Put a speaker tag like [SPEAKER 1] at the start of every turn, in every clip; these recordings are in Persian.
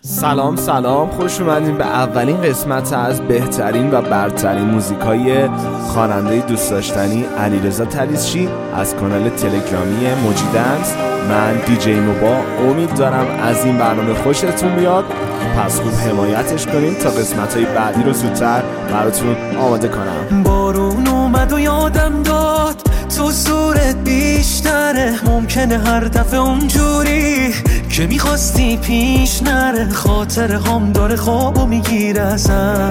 [SPEAKER 1] سلام خوش اومدین به اولین قسمت از بهترین و برترین موزیکای خواننده دوست داشتنی علیرضا طلیسچی از کانال تلگرامی موجی دنس. من دیجی موبا. امید دارم از این برنامه خوشتون بیاد، پس خوب حمایتش کنین تا قسمت‌های بعدی رو زودتر براتون آماده کنم.
[SPEAKER 2] بارون اومد و یادم داد تو صورت بیشتره، ممکنه هر دفعه اونجوری که میخواستی پیش نره، خاطر هم داره خوابو میگیره ازم،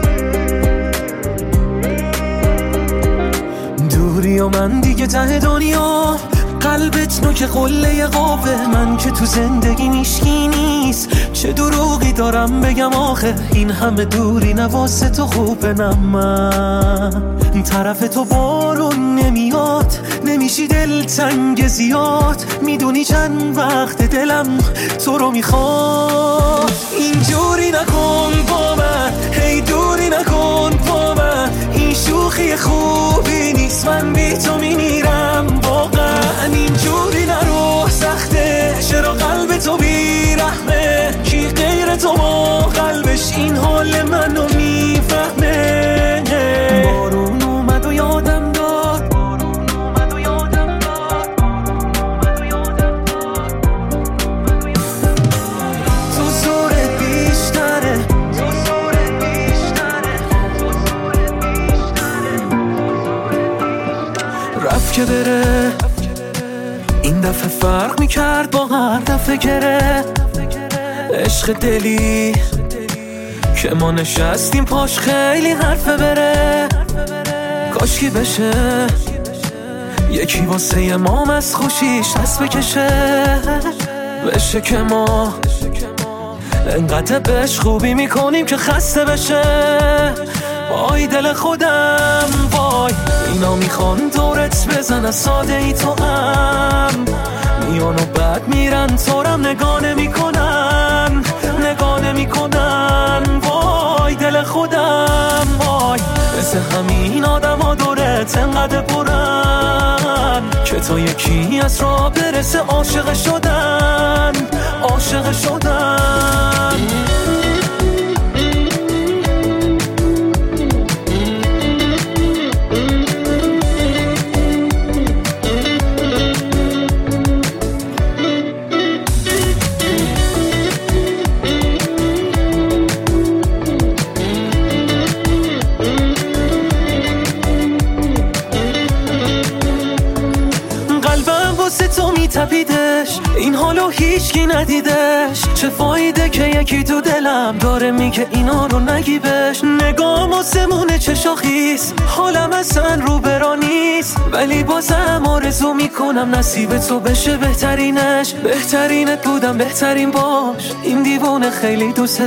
[SPEAKER 2] دوری و من دیگه ته دنیا، قلبت نوک قله قابه، من که تو زندگی میشکی نیست، چه دروغی دارم بگم آخه، این همه دوری نواسه تو خوبه، نه من طرف تو بارون نمیاد، نمیشی دلتنگ زیاد، میدونی چند وقت دلم تو رو میخواد، اینجوری نکن با من، هی دوری نکن با من، این شوخی خوبی نیست، من بی تو میمیرم واقعا، اینجوری نرو سخته، چرا قلب تو بیرحمه، کی غیر تو با قلبش این حال منو میفهمه. بارون اومد و یادم داد، تو زورت بیشتره، رفت که بره، این دفعه فرق میکرد با هر دفعه گره، عشق دلی که ما نشستیم پاش خیلی حرفه بره، کاشکی بشه یکی واسه ما از خوشیش دست بکشه، بشه که ما انقدر بهش خوبی میکنیم که خسته بشه، وای دل خودم وای، اینا میخوان دورت بزن از ساده ای تو هم، میان و بعد میرن تورم نگاه نمیکنن، وای دل خودم وای، مثل همین آدم ها دورت انقدر برن که تا یکی از راه برسه عاشق شدن. تپیدش این حالو هیچکی ندیدش، چه فایده که یکی تو دلم داره میگه اینا رو نگی بهش، نگام آسمونه چه شاخیست، حالم اصلا رو برا نیست، ولی بازم آرزو میکنم نصیب تو بشه بهترینش، بهترینت بودم بهترین باش، این دیوونه خیلی دوست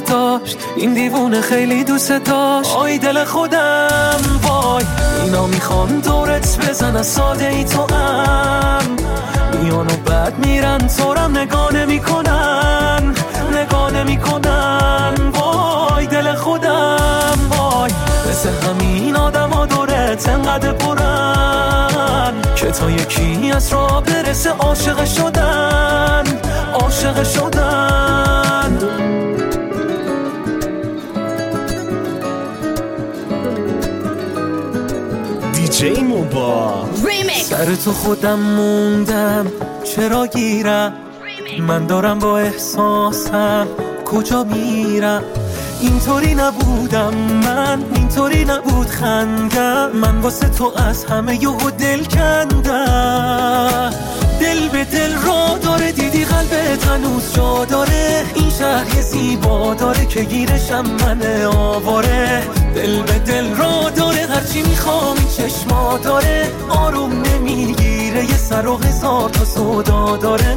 [SPEAKER 2] داشت، آی دل خودم وای، اینا میخوان دورت بزن از ساده ای تو هم، میان و بعد میرن تورم نگاه نمیکنن، وای دل خودم وای، مثل همین آدم ها دورت انقدر برن که تا یکی از راه برسه عاشق شدن.
[SPEAKER 1] دیجی موبا
[SPEAKER 2] سر تو خودم موندم، چرا گیرم من دارم با احساسم کجا میرم، اینطوری نبودم من، اینطوری نبود خندم، من واسه تو از همه یهو دل کندم، دل به دل را داره، دیدی قلبت هنوز جا داره، این شهر یه زیبا داره که گیرشم من آواره، دل به دل را داره، هرچی میخوام این چشما داره، آروم نمیگیره، یه سر و هزار تا سودا داره،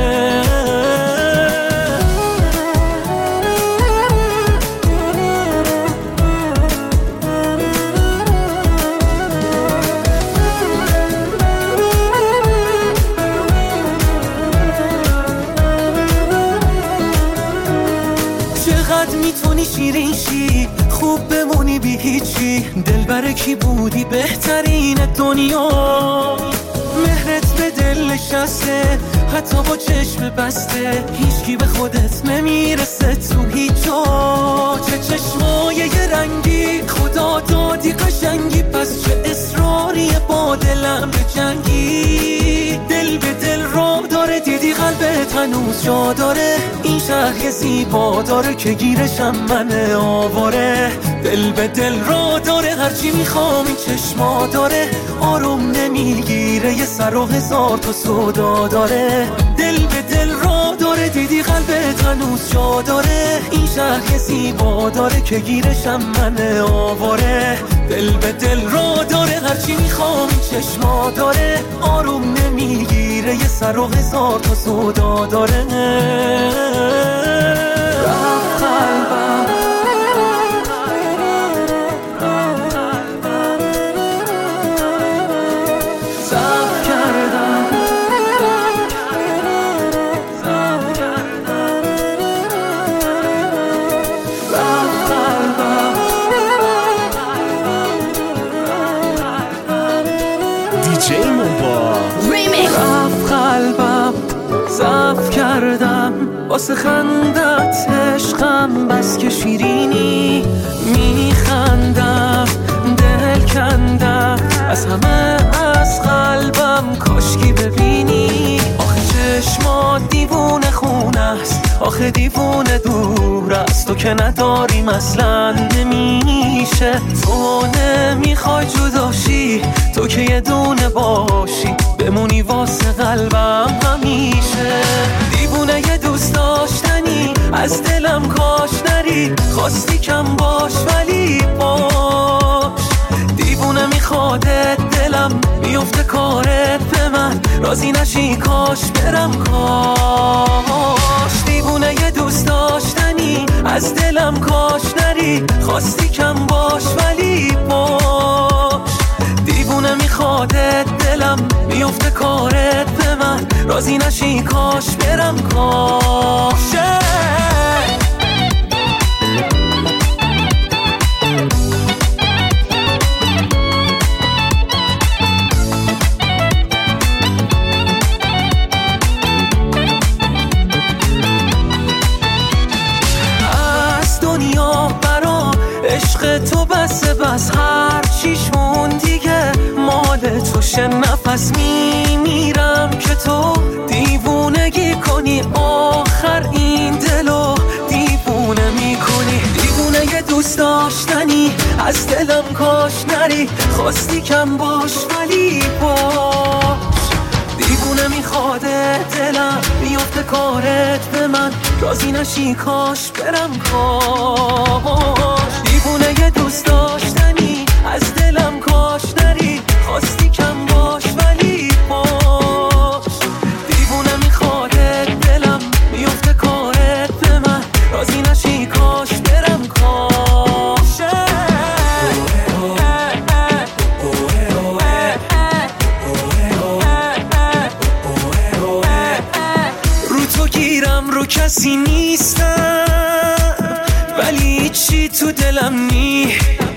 [SPEAKER 2] میتونی شیرین شی، خوب بمونی بی هیچی، دل بر کی بودی بهترین دنیا، مهرت به دل نشسته حتی با چشم بسته، هیچکی به خودت نمیرسه تو هیچ جا. چه چشمای یه رنگی خدا دادی قشنگی، پس چه اصراری با دلم به جنگی. دل به دل را داره دیدی قلبت هنوز جا داره، این شهر یه زیبا داره که گیرشم من آواره. دل به دل را داره هرچی میخوام این چشما داره، آروم نمیگیره یه سر و هزار تا سودا داره. دل به دل را داره دیدی قلبت هنوز جا داره، این شهر یه زیبا داره که گیرشم من آواره. دل به دل را داره هرچی میخوام این چشما داره، آروم نمیگیره یه سر و هزار تا سودا داره. قلبم صبر کردم،
[SPEAKER 1] دیجی موبا
[SPEAKER 2] رفت قلبم ضعف کردم، واسه خندت عشقم بس که شیرینی. میخندم دل کندم از همه از قلبم، کاشکی ببینی. آخه چشمات دیوونه خونه است، آخه دیوونه دور است، تو که نداریم اصلا نمیشه. تو نمیخوای جداشی، تو که یه دونه باشی، بمونی واسه قلبم همیشه. دیوونه یه دوست داشتنی از دلم کاش نری، خواستی کم باش ولی باش. دیوونه میخوادت دلم میفته کارت به من، راضی نشی کاش برم کاش. دیوونه یه دوست داشتنی از دلم کاش نری، خواستی کم باش ولی باش. دیوونه میخوادت دلم میفته کارت به من، راضی نشی کاش برم کاش. از دنیا برام عشق تو بس هر چیش مون دیگه مال تو شه. نفس میمیرم که تو دیوونگی کنی، آخر این دلو دیوونه میکنی. دیوونه یه دوست داشتنی از دلم کاش نری، خواستی کم باش ولی باش. دیوونه میخواده دلم میفته کارت به من، راضی نشی کاش برم کاش. دیوونه یه دوست داشتنی از دلم کاش نری، خواستی کم باش ولی باش. دیوونه میخواده دلم میفته کارت به من، راضی نشی کاش برم کاش. رو تو گیرم رو کسی نیستم، ولی چی تو دلم نی،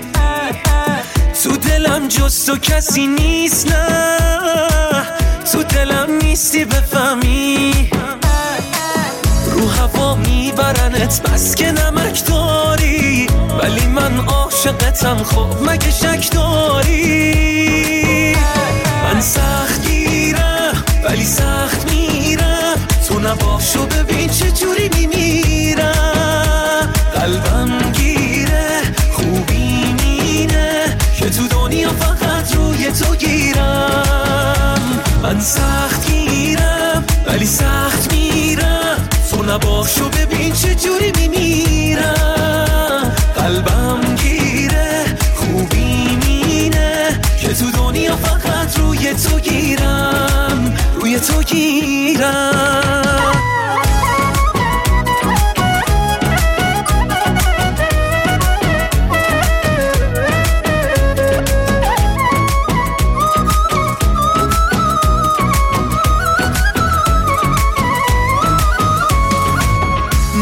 [SPEAKER 2] تو دلم جز تو کسی نیست. نه تو دلم نیستی بفهمی، رو هوا میبرنت بس که نمک داری، ولی من عاشقتم خب مگه شک داری. من سخت گیرم ولی سخت میرم، تو نباشو ببین چه جوری میمیرم. قلبم گیره خوبی مینه که تو دنیا فقط روی تو گیرم. من سخت گیرم ولی سخت میرم، تو نباشو ببین چه جوری میمیرم. قلبم گیره خوبی مینه که تو دنیا فقط روی تو گیرم، روی تو گیرم.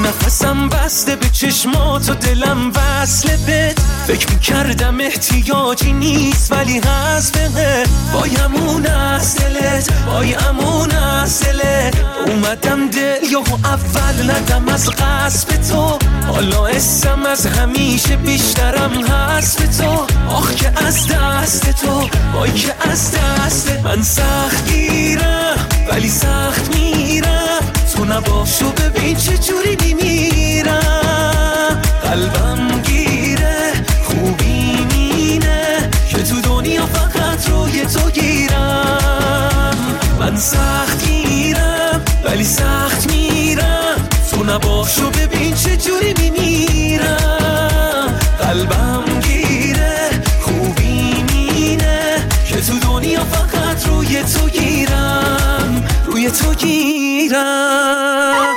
[SPEAKER 2] نفسم بسته به چشمات و دلم وصله بهت. فکر میکردم احتیاجی نیست ولی هست بهت. بایمون از دلت، بایمون از دلت. اومدم دل یهو اول ندم از قصب تو. حالا اسم از همیشه بیشترم هست به تو. آخ که از دست تو، وای که از دست من سخت گیرم ولی سخت میرم. تو نباشو ببین چه جوری میمیرم. قلبم گیره خوبی مینه که تو دنیا فقط روی تو گیرم. من سخت گیرم ولی سخت میرم. تو نباشو ببین چه جوری میمیرم. قلبم گیره خوبی مینه که تو دنیا فقط روی تو گیرم، روی تو گیرم.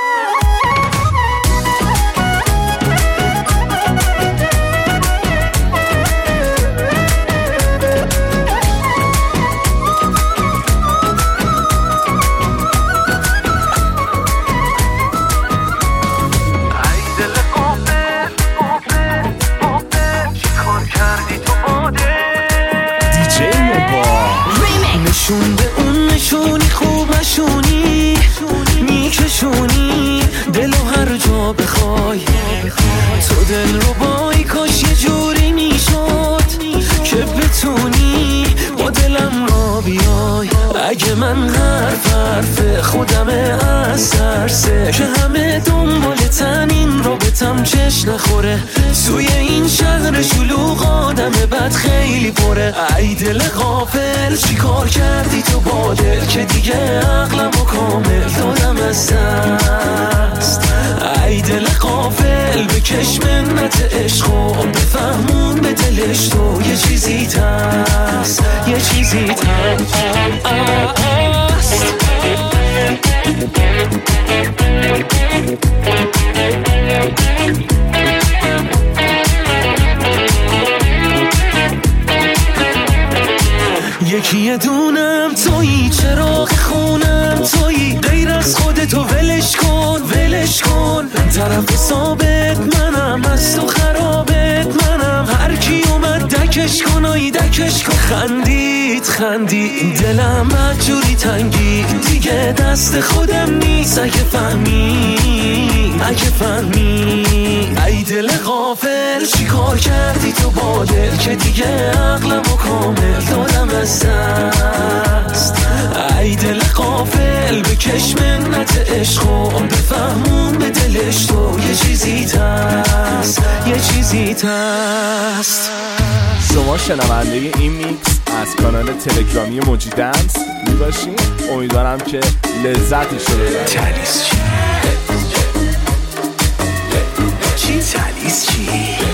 [SPEAKER 2] نشون به اون نشونی خوب نشونی میکشونی دلو هر جا بخوای. تو دل رو بای کاش یه جوری میشد که بتونی با دلم را بیای. اگه من حرف خودمه از ترسه که همه دنبالتن این رابطم چش نخوره. توی این شهر شلوغ آدم بد خیلی پره. ای دل غافل چی کار کردی تو با دل که دیگه عقلمو کامل دادم از دست. ای دل غافل بکش منت عشقو بفهمون به دلش تو یه چیزی هست، یه چیزی هست. یکی دونم تویی، چراغ خونم تویی. غیر از خودتو ولش کن، ولش کن. طرف ثابت منم، از تو خرابت منم. هر کی اومد دکش کن، آی دکش کن. خندید دلم مجوری تنگی دیگه دست خودم نیست. اگه فهمی ای دل غافل چی کار کردی تو با دل که دیگه عقلمو کامل دادم از دست. ای دل غافل بکش منت عشقو بفهمون به دلش تو یه چیزی هست، یه چیزی هست.
[SPEAKER 1] شما شنونده این میکس از کانال تلگرامی موجی دنس میباشین. امیدوارم که لذتش رو ببرید.
[SPEAKER 2] تلیس چی؟ تلیس چی؟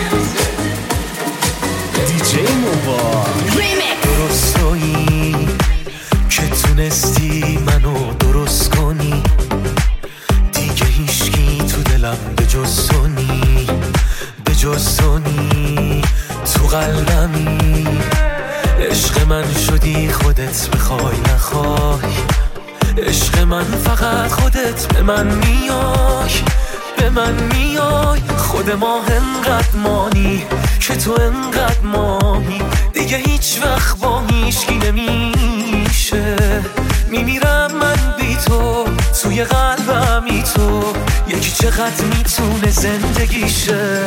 [SPEAKER 1] دیجی موبا
[SPEAKER 2] درستایی که تونستی منو درست کنی. دیگه هیچکی تو دلم به جز تو نی، به جز تو نی. تو قلبمی عشق من شدی خودت بخوای نخوای. عشق من فقط خودت به من میای، به من میای. خود ما انقدر مانی که تو انقدر مانی. دیگه هیچ وقت با هیچکی نمیشه. میمیرم من بی تو، توی قلبمی تو. یکی چقدر میتونه زندگیشه.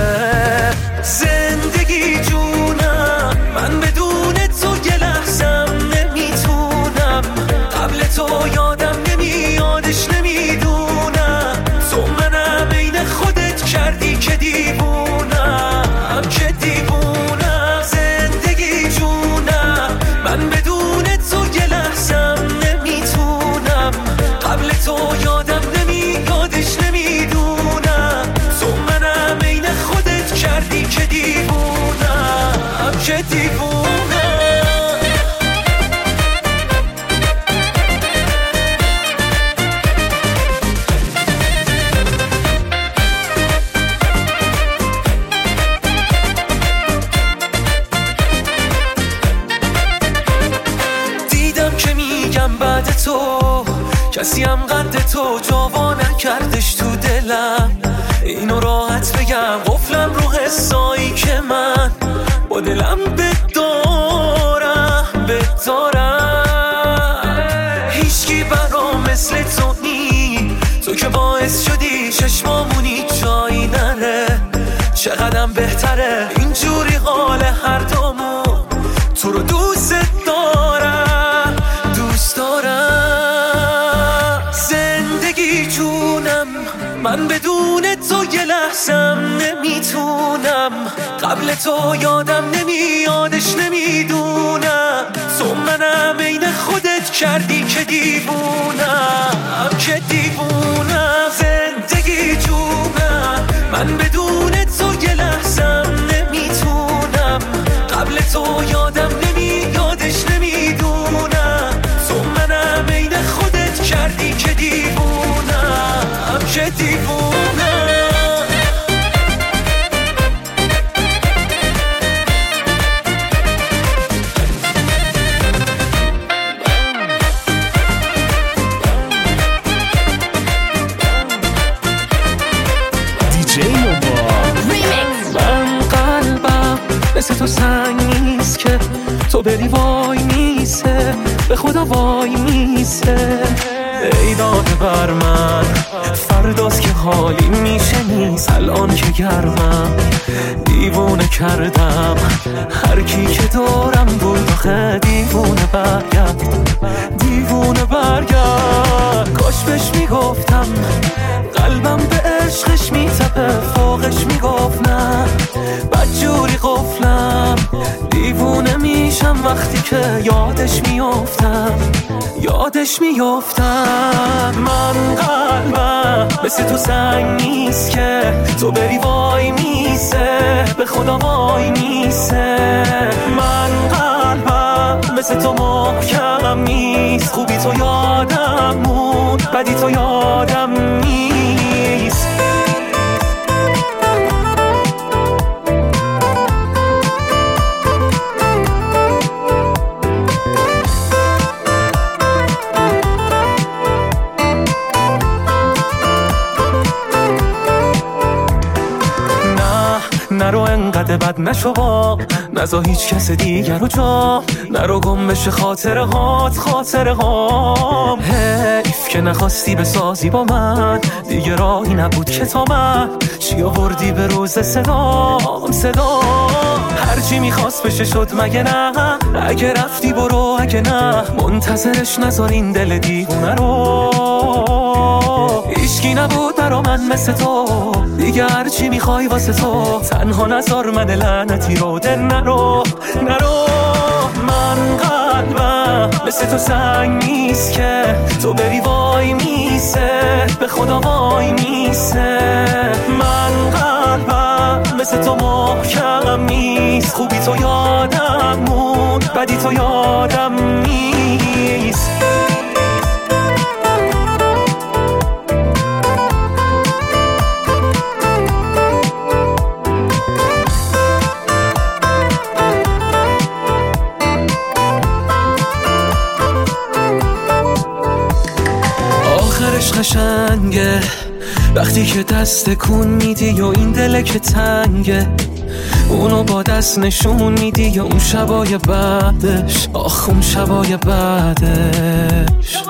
[SPEAKER 2] زندگی جونم من بدون تو یه لحظم نمیتونم. قبل تو یادم نمیادش نمیدونم. تو منم عین خودت کردی که دیوونم، که دیوونم. زندگی جونم من بدون تو یه لحظم نمیتونم. قبل تو یادم نمیادش نمیدونم. تو منم عین خودت کردی که دیوونم، که دیوونم. بعد تو کسی هم قد تو جاوا نکردش تو دل دلم، اینو راحت بگم قفلم رو حسایی که من با دلم بدارم هیچکی برام مثل تو نی، تو که باعث شدی چشمامونی جایی نره. چقدرم بهتره اینجوری حال هر دومون، تو رو دوست دارم زندگی جونم، من بدون تو یه لحظم نمیتونم. قبل تو یادم نمیادش نمیدونم، تو منم عین خودت کردی که دیوونم زندگی جونم، من بدون تو یه لحظم نمیتونم. قبل تو یادم نمیادش نمیدونم، تو منم عین خودت کردی که دیوونم من قلبم مثل تو سنگ نیست که تو بری وای میسه، به خدا وای میسه. ای داده بر من فرداست که حالی میشه نیست، الان که گرمم دیوونه کردم هر کی که دارم بود. آخه دیوونه برگرد کاش بهش میگفتم قلبم به عشقش میتپه، فوقش میگفت نه بدجوری قفلم. دیوونه میشم وقتی که یادش میافتم. من قلبم مثل تو سنگ نیست که تو بری وای میسه، به خدا وای میسه. من قلبم مثل تو محکم نیست، خوبی تو یادم موند بدی تو یادم نیست. نرو انقدر بد نشو با، نزا هیچ کس دیگر رو جا، نرو گم بشه خاطره هام. حیف که نخواستی بسازی با من، دیگه راهی نبود که تا من چی آوردی به روز صدا. هرچی میخواست بشه شد مگه نه؟ اگه رفتی برو، اگه نه منتظرش نذار این دل دیوونه رو. هیچکی نبود برا من مثل تو، دیگه هرچی میخوای واسه تو، تنها نذار من لعنتی رو. دل نرو من قلبم مثل تو سنگ نیست که تو بری وای میسه، به خدا وای میسه. من قلبم مثل تو محکم نیست، خوبی تو یادم موند بدی تو یادم نیست. آخرش قشنگه وقتی که دست کون میدی و این دل که تنگه، اونو با دست نشون میدی یا اون شبای بعدش. اون شبای بعدش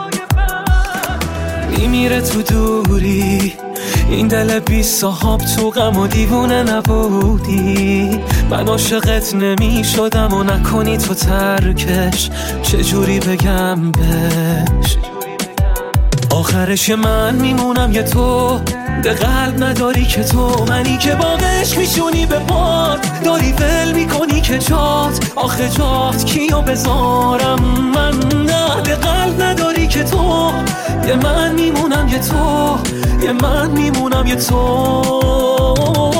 [SPEAKER 2] میمیره تو دوری، این دل بی صاحب تو غم و دیوونه نبودی. من عاشقت نمی شدم و نکنی تو ترکش، چجوری بگم بهش؟ آخرش من میمونم یه تو، ده قلب نداری که تو، منی که باقش میشونی به پات، داری ول میکنی که جات. آخه جات کیو بذارم من؟ نه ده قلب نداری که تو، یه من میمونم یه تو، یه من میمونم یه تو.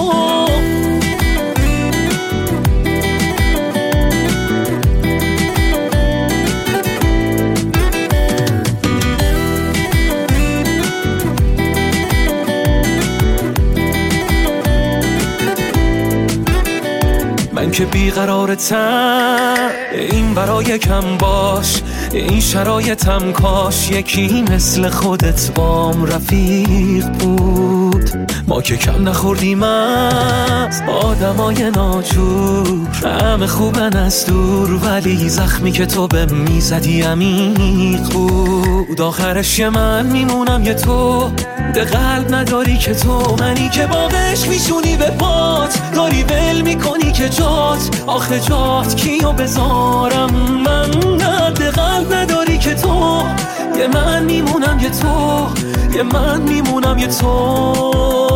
[SPEAKER 2] من که بیقرارتم این برای کم باش، این شرایطم کاش یکی مثل خودت بام رفیق بود. ما که کم نخوردیم از آدمای ناجور. همه خوبن از دور ولی زخمی که تو به میزدی عمیق بود. آخرش یه من میمونم یه تو، ده قلب نداری که تو، منی که باقش میشونی به پات، داری ول میکنی که جات، آخه جات کیو بذارم من؟ ده قلب نداری که تو، یه من میمونم یه تو، یه من میمونم یه تو.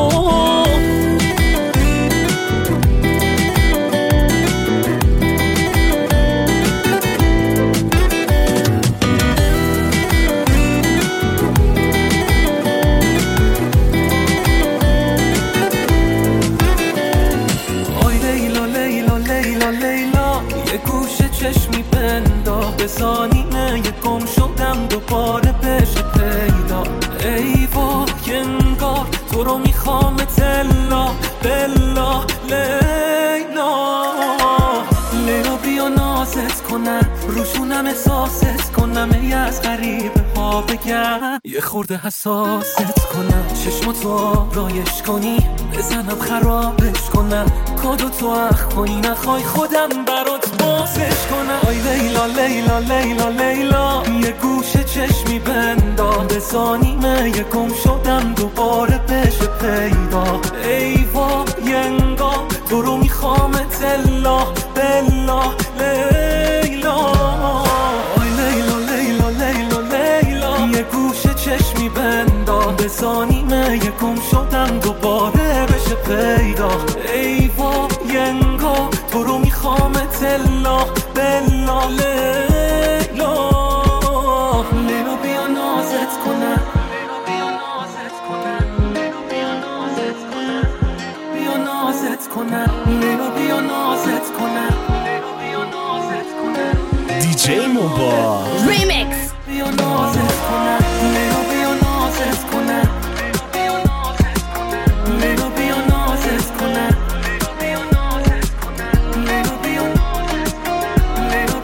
[SPEAKER 2] چشمی بندا بزانینه یه گم شدم دوباره بشه پیدا. ای وای انگار تو رو میخوام تلا بلا لیلا. لیلا بیا نازت کنم روشونم احساست کنم، ای از غریبه ها بگم یه خورده حساست کنم، چشماتو رایش کنی بزنم خرابش کنم، کادو تو اخ کنی نخوای خودم برات بازش کنم. آی لیلا لیلا لیلا لیلا یه گوشه چشمی بندا بزانیمه یه گم شدم دوباره بشه پیدا. ای وای انگار تو رو میخوام تلا بلا لیلا. آی لیلا لیلا لیلا لیلا یه گوشه چشمی بندا بزانیمه یه گم شدم دوباره بشه پیدا. ای وای انگار تو رو میخوام تلا بلا لیلا. لیلا بیا نازت کنم، بیا نازت کنم، بیا نازت کنم، بیا نازت کنم، لیلا بیا نازت کنم، بیا نازت کنم.
[SPEAKER 1] دیجی موبا
[SPEAKER 3] ریمیکس.
[SPEAKER 2] بیا نازت کنم، لیلا بیا نازت کنم، بیا نازت کنم، لیلا بیا نازت کنم، بیا نازت کنم، لیلا بیا نازت کنم، لیلا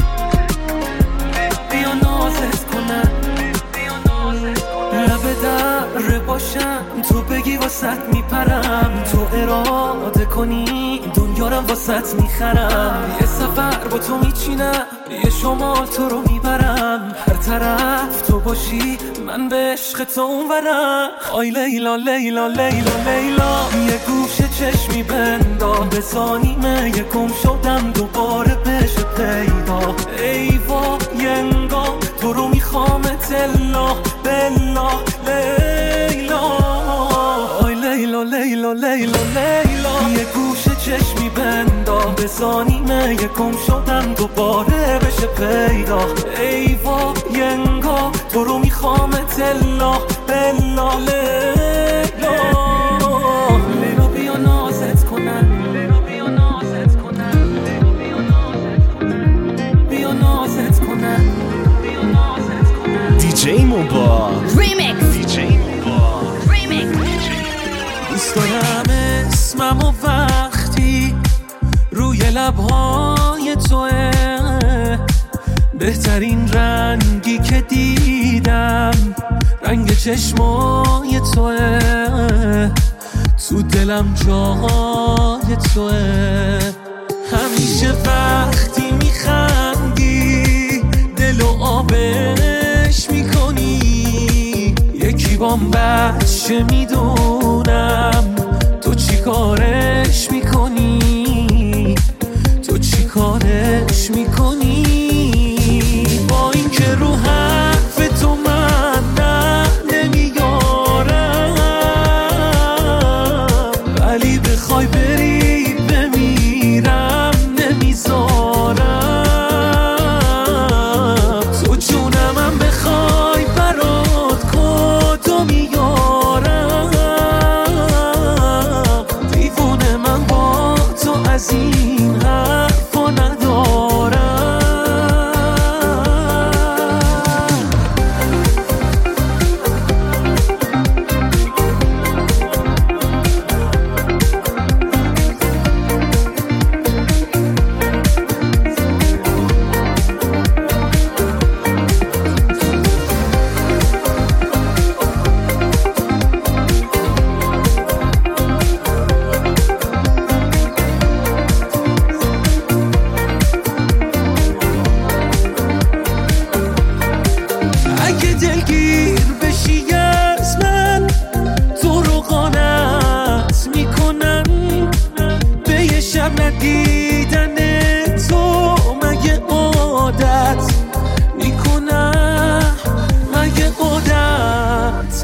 [SPEAKER 2] بیا نازت کنم، بیا نازت کنم. لب در باشم تو بگی واسط میپرم، تو اراده کنی دنیارم واسط میخرم، یه سفر با تو میچینم یه شمال تو رو میبرم، هر طرف تو باشی من به عشق تو اونورم. آی لیلا لیلا لیلا لیلا یه گوشه چشمی بندا بزانیمه یه گم شدم دوباره بشه پیدا. ای وای انگار تو رو میخوام تلا بلا لیلا. آی لیلا لیلا لیلا لیلا یه گوشه چشمی بندا بزانیمه یه گم شدم دوباره بشه پیدا. ای وای انگار تو رو میخوام تلا بلا لیلا. لیلا بیا نازت کنم، لیلا بیا نازت کنم، بیا نازت کنم، بیا نازت کنم، بیا نازت کنم.
[SPEAKER 1] دیجی موبا
[SPEAKER 3] ریمیکس.
[SPEAKER 1] دیجی موبا
[SPEAKER 3] ریمیکس.
[SPEAKER 2] دوست دارم اسمم و وقتی روی لبهای توه، بهترین رنگی که دیدم رنگ چشمای توه، تو دلم جای توه. همیشه وقتی میخندی دلو آبش میکنی، یکی بام بچه میدونم تو چی کارش میکنی، تو چی کارش میکنی. با این که رو حرف تو من نه نمیارم، ولی بخوای بری بمیرم نمیذارم. تو جونمم بخوای برات کدو میارم،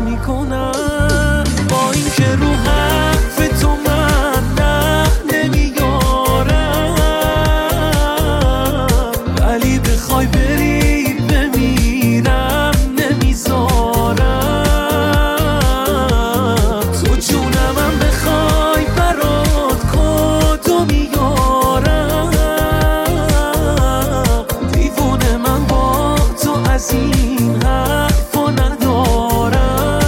[SPEAKER 2] بکارت میکنم، با این که رو حرف تو من نه نمیارم، ولی بخوای بری بمیرم نمیذارم. تو جونمم بخوای برات کدو میارم، دیوونه من با تو از این حرفا ندارم.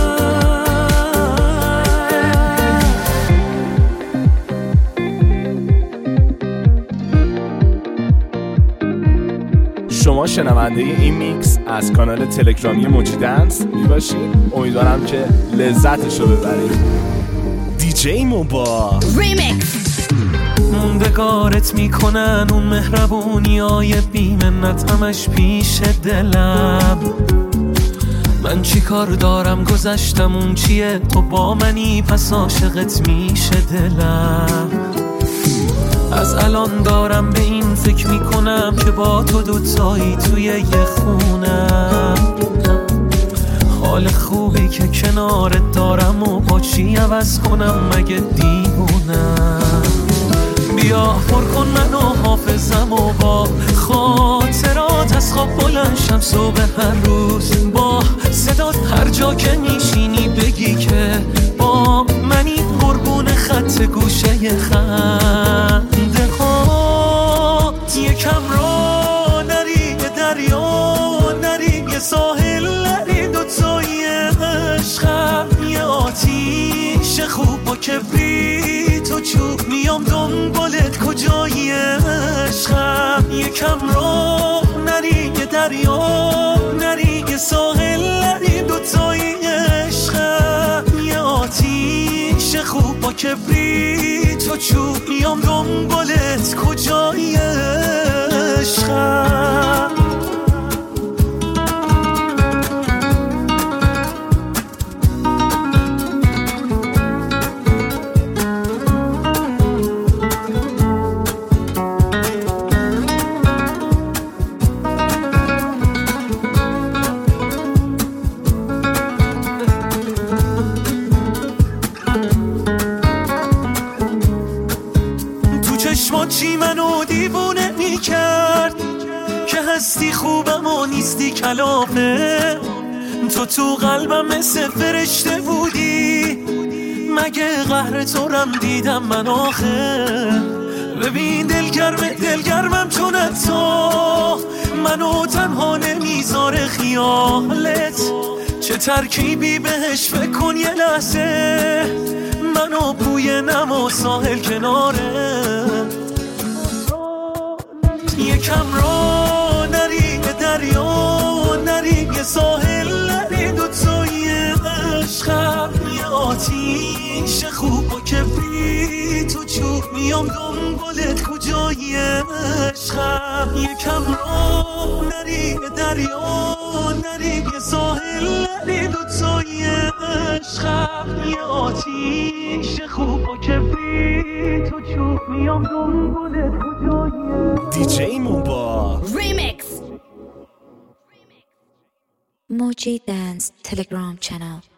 [SPEAKER 1] شما شنونده این میکس از کانال تلگرامی موجی دنس میباشید. امیدوارم که لذتشو ببرید. دیجی موبا
[SPEAKER 3] ریمیکس.
[SPEAKER 2] موندگارت میکنن اون مهربونیای بیمنت همش پیش دلم. من چی کار دارم گذشتم اون چیه، تو با منی پس عاشقت میشه دلم. از الان دارم به این فکر میکنم که با تو دوتایی توی یه خونم. حال خوبی که کنارت دارم و با چی عوض کنم مگه دیوونم. بیا پر کن منو حافظم و با خاطرات از خواب بلند شم صبح هر روز، با صدات هر جا که میشینی بگی که با منی قربون خط گوشه خنده ها. یکم را نری یه دریا نری یه ساحل نری دوتایی عشقم، یه آتیش خوب با کبریت و چوب میام دنبالت کجایی عشقم. یکم را نری یه دریا نری یه ساحل نری دوتایی عشقم، یه آتیش خوب با کبریت و چوب میام دنبالت کجایی عشقم. چی منو دیوونه میکرد که هستی خوبم و نیستی کلافه. تو قلبم مثل فرشته بودی، مگه قهر تو رم دیدم من آخه. ببین دلگرمم چون تو منو تنها نمیذاره خیالت. چه ترکیبی بهش فکر کن یه لحظه، منو بوی نم و ساحل کناره. یکم را نری یه دریا نری یه ساحل نری دوتایی عشقم، یه آتیش خوب با کبریت و چوب میام دنبالت کجایی عشقم. یکم را نری یه دریا نری یه ساحل نری دوتایی عشقم، یه آتیش خوب با کبریت و چوب میام دنبالت کجایی.
[SPEAKER 1] دیجی موبا
[SPEAKER 3] ریمیکس. موجی دنس تلگرام چنل.